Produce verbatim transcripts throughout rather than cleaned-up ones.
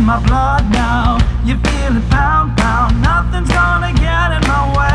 my blood now. You feel it pound, pound. Nothing's gonna get in my way.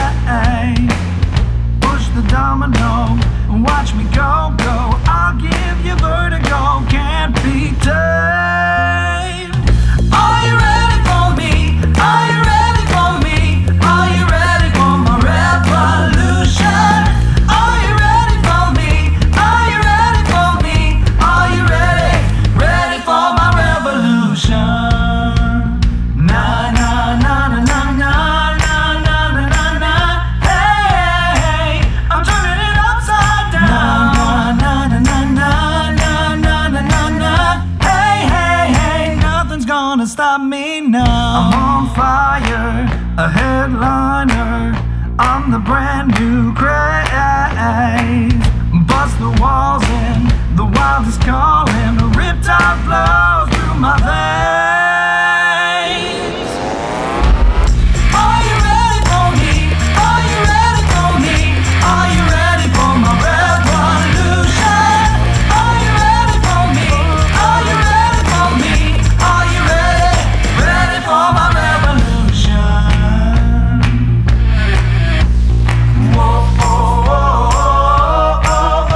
Push the domino and watch me go, go. I'll give you vertigo, can't be tamed. Are you ready for me? Are you ready for me? Are you ready for my revolution? Are you ready for me? Are you ready for me? Are you ready? Ready for my revolution? Na na na na na na na na na na na. Hey, I'm turning it upside down. Na na na na na na na na na. Hey hey hey, nothing's gonna stop me now. I'm on fire, a headliner. I'm the brand new craze. Bust the walls in, the wildest calling. A riptide flows through my veins. Are you ready for me? Are you ready for me? Are you ready for my revolution? Are you ready for me? Are you ready for me? Are you ready? Ready for my revolution? Whoa, oh, oh, oh, oh,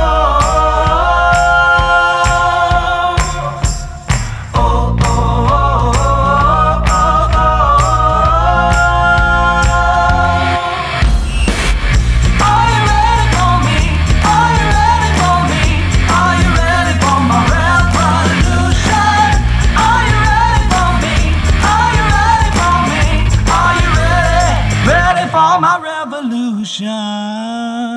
oh, oh, oh, oh, oh, oh. Are you ready for me? Are you ready for me? Are you ready for my revolution? Are you ready for me? Are you ready for me? Are you ready? Ready for my revolution?